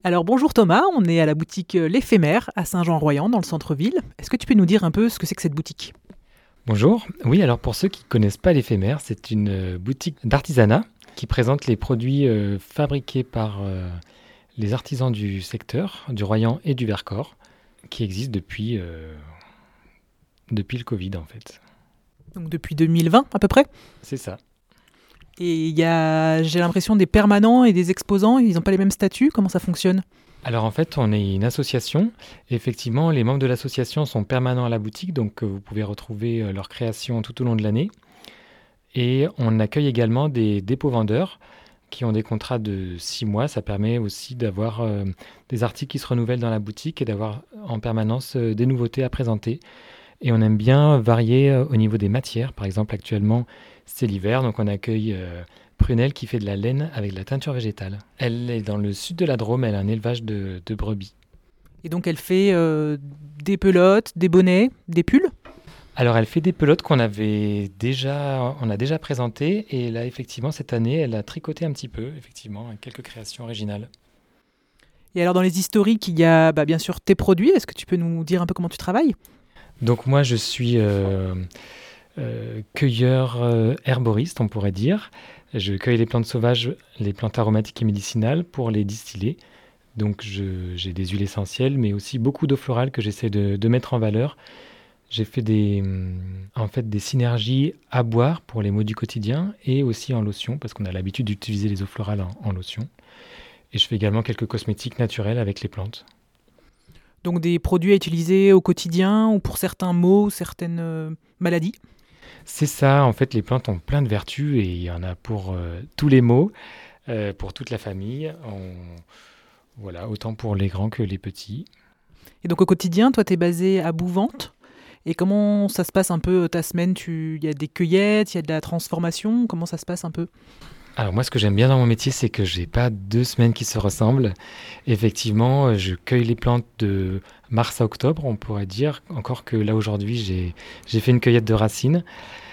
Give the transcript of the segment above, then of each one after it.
Alors bonjour Thomas, on est à la boutique L'Éphémère à Saint-Jean-Royan dans le centre-ville. Est-ce que tu peux nous dire un peu ce que c'est que cette boutique? Bonjour. Oui, alors pour ceux qui ne connaissent pas l'éphémère, c'est une boutique d'artisanat qui présente les produits fabriqués par les artisans du secteur, du Royan et du Vercors, qui existe depuis le Covid en fait. Donc depuis 2020 à peu près. C'est ça. Et il y a, j'ai l'impression, des permanents et des exposants, ils n'ont pas les mêmes statuts, comment ça fonctionne? Alors en fait, on est une association. Effectivement, les membres de l'association sont permanents à la boutique, donc vous pouvez retrouver leurs créations tout au long de l'année. Et on accueille également des dépôts-vendeurs qui ont des contrats de 6 mois. Ça permet aussi d'avoir des articles qui se renouvellent dans la boutique et d'avoir en permanence des nouveautés à présenter. Et on aime bien varier au niveau des matières. Par exemple, actuellement, c'est l'hiver, donc on accueille Prunelle qui fait de la laine avec de la teinture végétale. Elle est dans le sud de la Drôme, elle a un élevage de brebis. Et donc elle fait des pelotes, des bonnets, des pulls. Alors, elle fait des pelotes on a déjà présentées. Et là, effectivement, cette année, elle a tricoté un petit peu, effectivement, avec quelques créations originales. Et alors dans les historiques, il y a bien sûr tes produits. Est-ce que tu peux nous dire un peu comment tu travailles? Donc, moi, je suis cueilleur herboriste, on pourrait dire. Je cueille les plantes sauvages, les plantes aromatiques et médicinales pour les distiller. Donc, j'ai des huiles essentielles, mais aussi beaucoup d'eau florale que j'essaie de mettre en valeur. J'ai fait en fait, des synergies à boire pour les maux du quotidien et aussi en lotion, parce qu'on a l'habitude d'utiliser les eaux florales en lotion. Et je fais également quelques cosmétiques naturels avec les plantes. Donc des produits à utiliser au quotidien ou pour certains maux, certaines maladies. C'est ça, en fait, les plantes ont plein de vertus et il y en a pour tous les maux, pour toute la famille. Voilà, autant pour les grands que les petits. Et donc au quotidien, toi tu es basé à Bouvante. Et comment ça se passe un peu ta semaine? Il y a des cueillettes, il y a de la transformation, comment ça se passe un peu? Alors moi, ce que j'aime bien dans mon métier, c'est que j'ai pas 2 semaines qui se ressemblent. Effectivement, je cueille les plantes de mars à octobre, on pourrait dire. Encore que là, aujourd'hui, j'ai fait une cueillette de racines.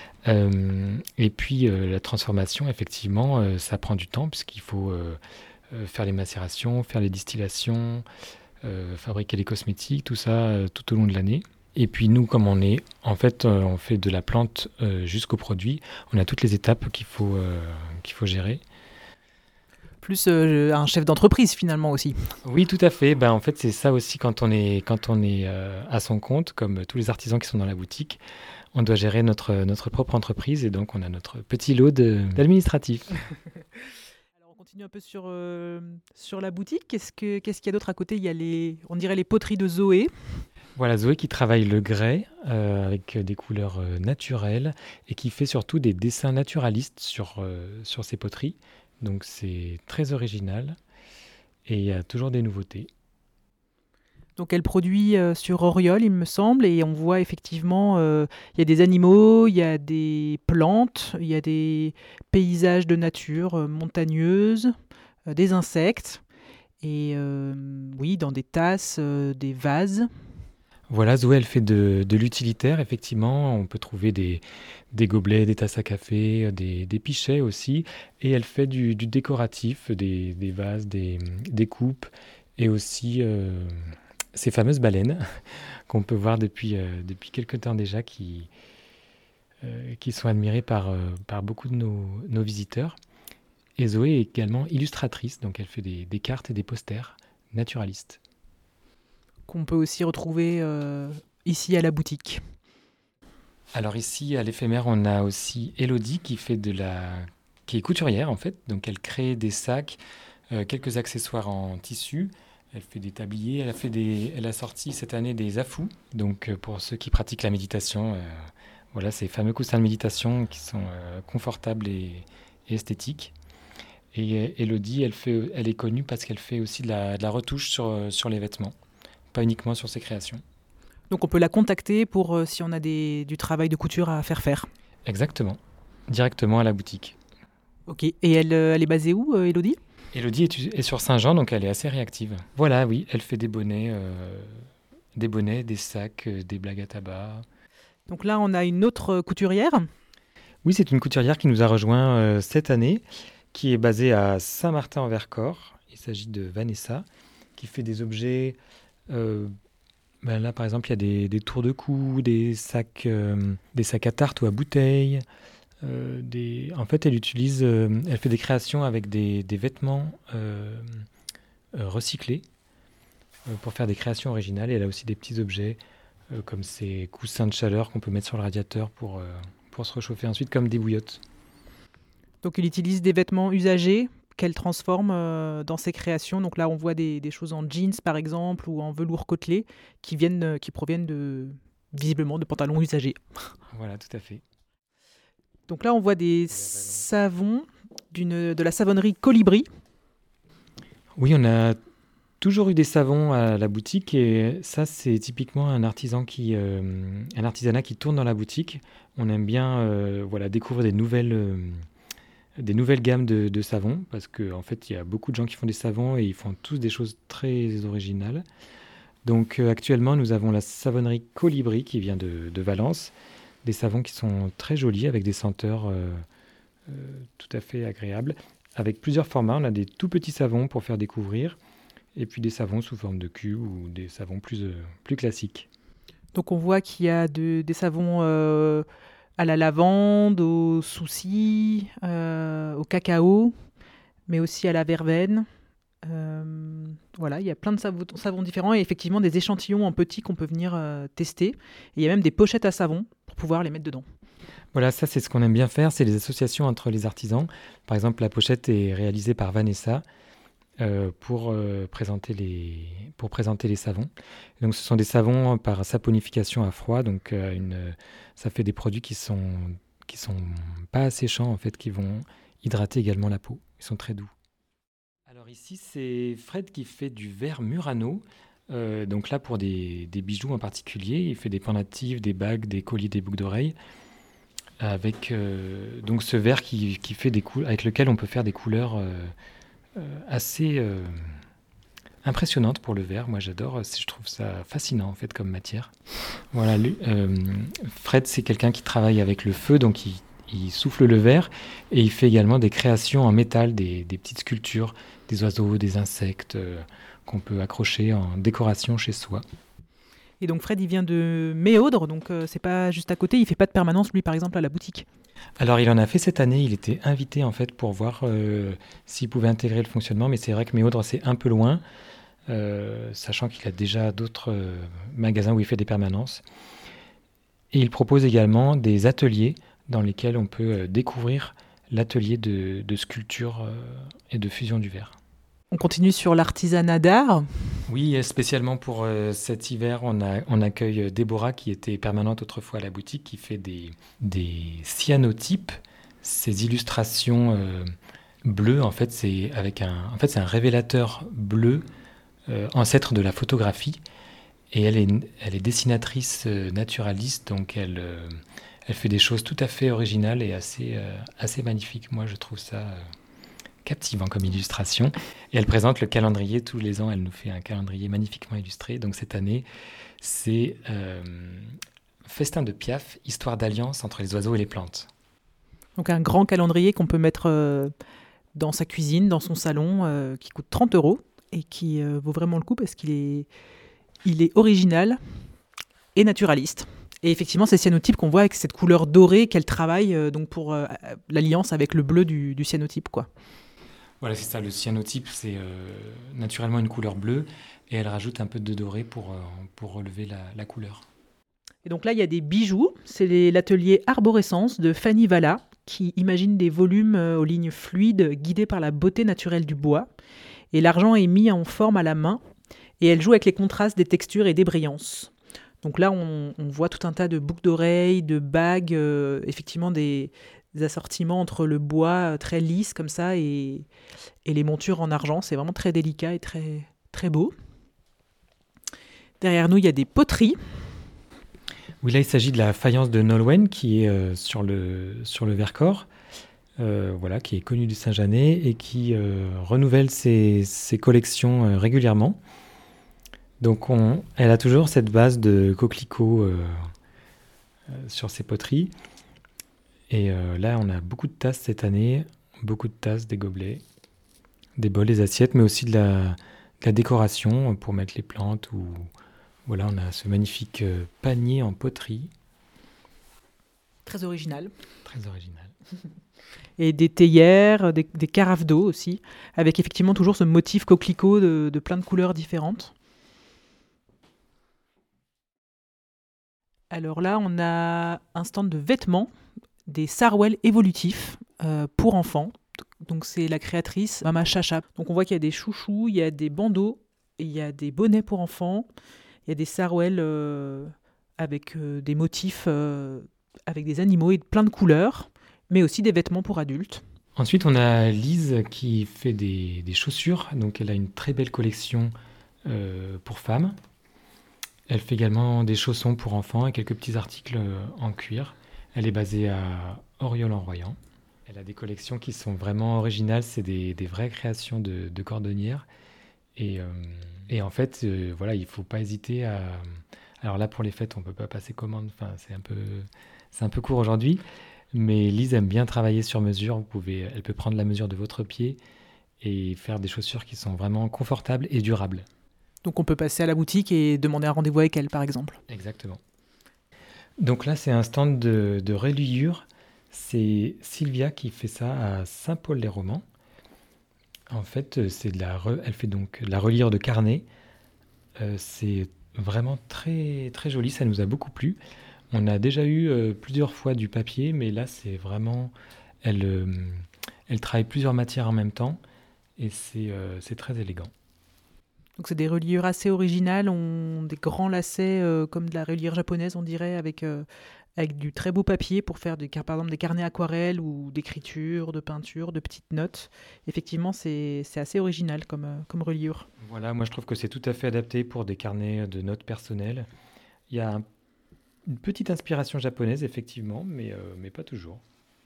Et puis, la transformation, effectivement, ça prend du temps puisqu'il faut faire les macérations, faire les distillations, fabriquer les cosmétiques, tout ça tout au long de l'année. Et puis nous, comme on fait de la plante jusqu'au produit, on a toutes les étapes qu'il faut gérer. Plus un chef d'entreprise finalement aussi. Oui, tout à fait. Ben, en fait, c'est ça aussi quand on est à son compte, comme tous les artisans qui sont dans la boutique. On doit gérer notre propre entreprise et donc on a notre petit lot d'administratifs. Alors on continue un peu sur la boutique. Qu'est-ce qu'il y a d'autre à côté? Il y a on dirait les poteries de Zoé. Voilà, Zoé qui travaille le grès avec des couleurs naturelles et qui fait surtout des dessins naturalistes sur ses poteries. Donc c'est très original et il y a toujours des nouveautés. Donc elle produit sur Oriol, il me semble, et on voit effectivement, il y a des animaux, il y a des plantes, il y a des paysages de nature montagneuse, des insectes, et oui, dans des tasses, des vases. Voilà, Zoé, elle fait de l'utilitaire, effectivement. On peut trouver des gobelets, des tasses à café, des pichets aussi. Et elle fait du décoratif, des vases, des coupes et aussi ces fameuses baleines qu'on peut voir depuis quelques temps déjà qui sont admirées par beaucoup de nos visiteurs. Et Zoé est également illustratrice, donc elle fait des cartes et des posters naturalistes. Qu'on peut aussi retrouver ici à la boutique. Alors ici, à l'éphémère, on a aussi Elodie qui est couturière en fait. Donc elle crée des sacs, quelques accessoires en tissu. Elle fait des tabliers. Elle a sorti cette année des afous. Donc pour ceux qui pratiquent la méditation, voilà ces fameux coussins de méditation qui sont confortables et esthétiques. Et Elodie, elle est connue parce qu'elle fait aussi de la retouche sur les vêtements, pas uniquement sur ses créations. Donc on peut la contacter pour si on a du travail de couture à faire. Exactement, directement à la boutique. Ok, et elle est basée où, Elodie? Elodie est sur Saint-Jean, donc elle est assez réactive. Voilà, oui, elle fait des bonnets, des sacs, des blagues à tabac. Donc là, on a une autre couturière. Oui, c'est une couturière qui nous a rejoint cette année, qui est basée à Saint-Martin-en-Vercors. Il s'agit de Vanessa. qui fait des objets. Là, par exemple, il y a des tours de cou, des sacs à tarte ou à bouteilles. En fait, elle fait des créations avec des vêtements recyclés pour faire des créations originales. Et elle a aussi des petits objets comme ces coussins de chaleur qu'on peut mettre sur le radiateur pour se réchauffer ensuite, comme des bouillottes. Donc il utilise des vêtements usagés qu'elle transforme dans ses créations. Donc là, on voit des choses en jeans, par exemple, ou en velours côtelé, qui proviennent visiblement de pantalons usagés. Voilà, tout à fait. Donc là, on voit des savons de la savonnerie Colibri. Oui, on a toujours eu des savons à la boutique et ça, c'est typiquement un artisanat qui tourne dans la boutique. On aime bien découvrir des nouvelles gammes de savons parce qu'en fait, il y a beaucoup de gens qui font des savons et ils font tous des choses très originales. Donc actuellement, nous avons la savonnerie Colibri qui vient de Valence. Des savons qui sont très jolis avec des senteurs tout à fait agréables. Avec plusieurs formats, on a des tout petits savons pour faire découvrir et puis des savons sous forme de cube ou des savons plus classiques. Donc on voit qu'il y a des savons à la lavande, au souci, au cacao, mais aussi à la verveine. Voilà, il y a plein de savons différents et effectivement des échantillons en petits qu'on peut venir tester. Et il y a même des pochettes à savon pour pouvoir les mettre dedans. Voilà, ça c'est ce qu'on aime bien faire, c'est les associations entre les artisans. Par exemple, la pochette est réalisée par Vanessa pour présenter les savons. Donc ce sont des savons par saponification à froid, donc ça fait des produits qui sont pas asséchants en fait, qui vont hydrater également la peau. Ils sont très doux. Alors ici, c'est Fred qui fait du verre Murano. Donc là, pour des bijoux en particulier, il fait des pendentifs, des bagues, des colliers, des boucles d'oreilles. Avec donc ce verre qui fait avec lequel on peut faire des couleurs assez impressionnantes pour le verre. Moi, j'adore. Je trouve ça fascinant en fait comme matière. Voilà, Fred, c'est quelqu'un qui travaille avec le feu, donc il souffle le verre et il fait également des créations en métal, des petites sculptures, des oiseaux, des insectes qu'on peut accrocher en décoration chez soi. Et donc Fred, il vient de Méaudre, donc c'est pas juste à côté, il fait pas de permanence lui par exemple à la boutique. Alors il en a fait cette année, il était invité en fait pour voir s'il pouvait intégrer le fonctionnement, mais c'est vrai que Méaudre c'est un peu loin, sachant qu'il a déjà d'autres magasins où il fait des permanences. Et il propose également des ateliers dans lesquels on peut découvrir l'atelier de sculpture et de fusion du verre. On continue sur l'artisanat d'art. Oui, spécialement pour cet hiver, on accueille Déborah qui était permanente autrefois à la boutique, qui fait des cyanotypes. Ces illustrations bleues, en fait, c'est un révélateur bleu, ancêtre de la photographie. Et elle est dessinatrice naturaliste, donc elle fait des choses tout à fait originales et assez magnifiques. Moi, je trouve ça captivant comme illustration. Et elle présente le calendrier tous les ans. Elle nous fait un calendrier magnifiquement illustré. Donc cette année, c'est Festin de Piaf, histoire d'alliance entre les oiseaux et les plantes. Donc un grand calendrier qu'on peut mettre dans sa cuisine, dans son salon, qui coûte 30 € et qui vaut vraiment le coup parce qu'il est original et naturaliste. Et effectivement, c'est cyanotype qu'on voit avec cette couleur dorée qu'elle travaille donc pour l'alliance avec le bleu du cyanotype, quoi. Voilà, c'est ça. Le cyanotype, c'est naturellement une couleur bleue et elle rajoute un peu de doré pour relever la couleur. Et donc là, il y a des bijoux. C'est l'atelier Arborescence de Fanny Valla qui imagine des volumes aux lignes fluides guidés par la beauté naturelle du bois. Et l'argent est mis en forme à la main et elle joue avec les contrastes des textures et des brillances. Donc là, on voit tout un tas de boucles d'oreilles, de bagues, effectivement des assortiments entre le bois très lisse comme ça et les montures en argent. C'est vraiment très délicat et très, très beau. Derrière nous, il y a des poteries. Oui, là, il s'agit de la faïence de Nolwenn qui est sur le Vercors, qui est connue du Saint-Jeannet et qui renouvelle ses collections régulièrement. Donc, elle a toujours cette base de coquelicots sur ses poteries. Et là, on a beaucoup de tasses cette année, beaucoup de tasses, des gobelets, des bols, des assiettes, mais aussi la décoration pour mettre les plantes. Ou voilà, on a ce magnifique panier en poterie. Très original. Très original. Et des théières, des carafes d'eau aussi, avec effectivement toujours ce motif coquelicot de plein de couleurs différentes. Alors là, on a un stand de vêtements, des sarouels évolutifs pour enfants. Donc c'est la créatrice Mama Chacha. Donc on voit qu'il y a des chouchous, il y a des bandeaux, il y a des bonnets pour enfants, il y a des sarouels avec des motifs avec des animaux et plein de couleurs, mais aussi des vêtements pour adultes. Ensuite, on a Lise qui fait des chaussures. Donc elle a une très belle collection pour femmes. Elle fait également des chaussons pour enfants et quelques petits articles en cuir. Elle est basée à Auriol-en-Royan. Elle a des collections qui sont vraiment originales. C'est des vraies créations de cordonnières. Et en fait, voilà, il ne faut pas hésiter à... Alors là, pour les fêtes, on ne peut pas passer commande. Enfin, c'est un peu court aujourd'hui. Mais Lise aime bien travailler sur mesure. Elle peut prendre la mesure de votre pied et faire des chaussures qui sont vraiment confortables et durables. Donc on peut passer à la boutique et demander un rendez-vous avec elle, par exemple. Exactement. Donc là, c'est un stand de reliure. C'est Sylvia qui fait ça à Saint-Paul-les-Romans. En fait, elle fait donc de la reliure de carnet. C'est vraiment très, très joli, ça nous a beaucoup plu. On a déjà eu plusieurs fois du papier, mais là, c'est vraiment... Elle travaille plusieurs matières en même temps et c'est très élégant. Donc c'est des reliures assez originales, des grands lacets comme de la reliure japonaise, on dirait, avec du très beau papier pour faire par exemple des carnets aquarelles ou d'écriture, de peinture, de petites notes. Effectivement, c'est assez original comme reliure. Voilà, moi je trouve que c'est tout à fait adapté pour des carnets de notes personnelles. Il y a une petite inspiration japonaise, effectivement, mais pas toujours.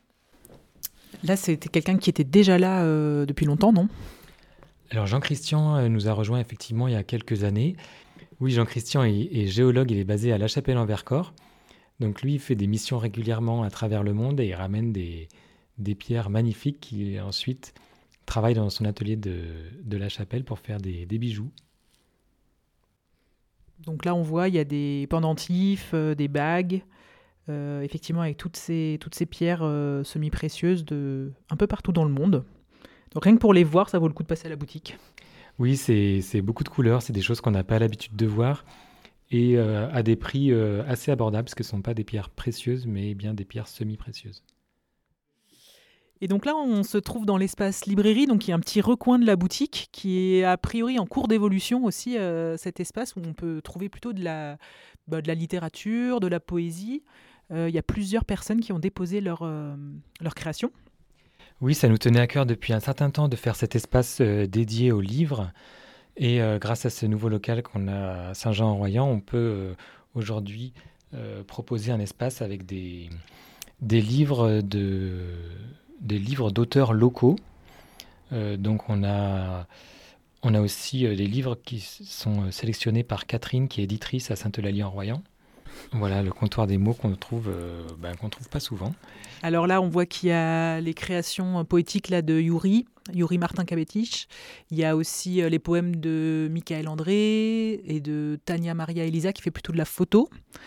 Là, c'était quelqu'un qui était déjà là depuis longtemps, non ? Alors Jean-Christian nous a rejoint effectivement il y a quelques années. Oui, Jean-Christian est géologue, il est basé à La Chapelle-en-Vercors. Donc lui, il fait des missions régulièrement à travers le monde et il ramène des pierres magnifiques qu'il ensuite travaille dans son atelier de La Chapelle pour faire des bijoux. Donc là, on voit, il y a des pendentifs, des bagues, effectivement avec toutes ces pierres semi-précieuses un peu partout dans le monde. Donc rien que pour les voir, ça vaut le coup de passer à la boutique. Oui, c'est beaucoup de couleurs, c'est des choses qu'on n'a pas l'habitude de voir et à des prix assez abordables parce que ce ne sont pas des pierres précieuses mais bien des pierres semi-précieuses. Et donc là, on se trouve dans l'espace librairie, donc il y a un petit recoin de la boutique qui est a priori en cours d'évolution aussi, cet espace où on peut trouver plutôt de la littérature, de la poésie. Il y a plusieurs personnes qui ont déposé leur création. Oui, ça nous tenait à cœur depuis un certain temps de faire cet espace dédié aux livres. Et grâce à ce nouveau local qu'on a à Saint-Jean-en-Royan, on peut aujourd'hui proposer un espace avec des livres d'auteurs locaux. Donc on a aussi des livres qui sont sélectionnés par Catherine, qui est éditrice à Sainte-Eulalie-en-Royan. Voilà, le comptoir des mots qu'on trouve pas souvent. Alors là, on voit qu'il y a les créations poétiques là, de Yuri Martin Kabetich. Il y a aussi les poèmes de Michael André et de Tania Maria Elisa qui fait plutôt de la photo.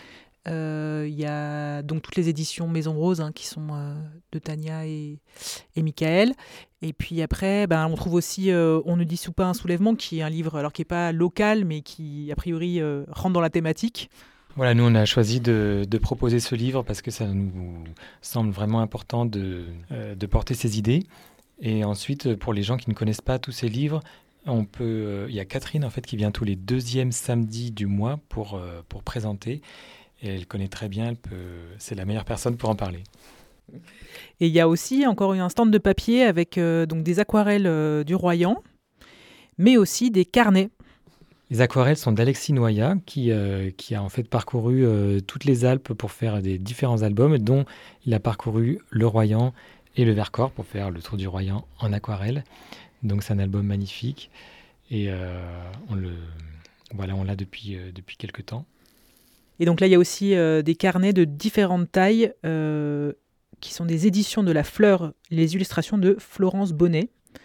Il y a donc toutes les éditions Maison Rose qui sont de Tania et Michael. Et puis après, on trouve aussi On ne dissout pas un soulèvement, qui est un livre alors qui n'est pas local, mais qui a priori rentre dans la thématique. Voilà, nous on a choisi de proposer ce livre parce que ça nous semble vraiment important de porter ces idées. Et ensuite, pour les gens qui ne connaissent pas tous ces livres, il y a Catherine en fait qui vient tous les deuxièmes samedis du mois pour présenter. Et elle connaît très bien, c'est la meilleure personne pour en parler. Et il y a aussi encore un stand de papier avec donc des aquarelles du Royan, mais aussi des carnets. Les aquarelles sont d'Alexis Noya, qui a en fait parcouru toutes les Alpes pour faire des différents albums, dont il a parcouru le Royan et le Vercors pour faire le tour du Royan en aquarelle. Donc c'est un album magnifique et on l'a depuis quelques temps. Et donc là, il y a aussi des carnets de différentes tailles qui sont des éditions de La Fleur, les illustrations de Florence Bonnet.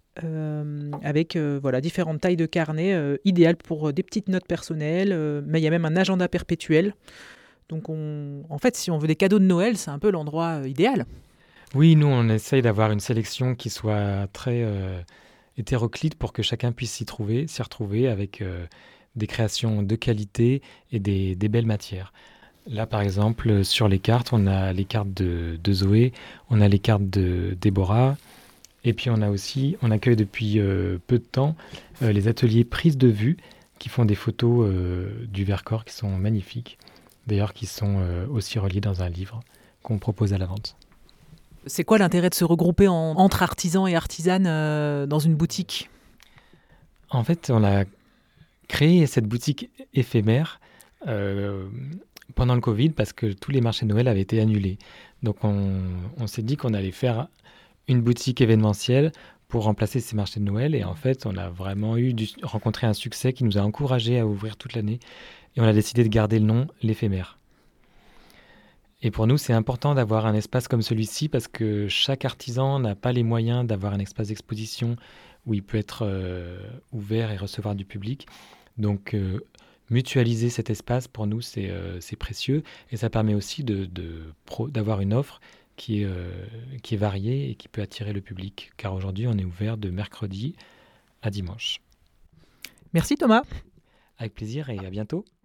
avec voilà, différentes tailles de carnet, idéales pour des petites notes personnelles, mais il y a même un agenda perpétuel. Donc en fait, si on veut des cadeaux de Noël, c'est un peu l'endroit idéal. Oui, nous, on essaye d'avoir une sélection qui soit très hétéroclite pour que chacun puisse s'y retrouver avec des créations de qualité et des belles matières. Là, par exemple, sur les cartes, on a les cartes de Zoé, on a les cartes de Déborah, et puis on accueille depuis peu de temps les ateliers prise de vue qui font des photos du Vercors qui sont magnifiques, d'ailleurs qui sont aussi reliées dans un livre qu'on propose à la vente. C'est quoi l'intérêt de se regrouper entre artisans et artisanes dans une boutique? En fait, on a créé cette boutique éphémère euh, pendant le Covid parce que tous les marchés de Noël avaient été annulés. Donc on s'est dit qu'on allait faire une boutique événementielle pour remplacer ces marchés de Noël. Et en fait, on a vraiment rencontré un succès qui nous a encouragés à ouvrir toute l'année. Et on a décidé de garder le nom l'éphémère. Et pour nous, c'est important d'avoir un espace comme celui-ci parce que chaque artisan n'a pas les moyens d'avoir un espace d'exposition où il peut être ouvert et recevoir du public. Donc, mutualiser cet espace, pour nous, c'est précieux. Et ça permet aussi d'avoir une offre qui est variée et qui peut attirer le public. Car aujourd'hui, on est ouvert de mercredi à dimanche. Merci Thomas. Avec plaisir et à bientôt.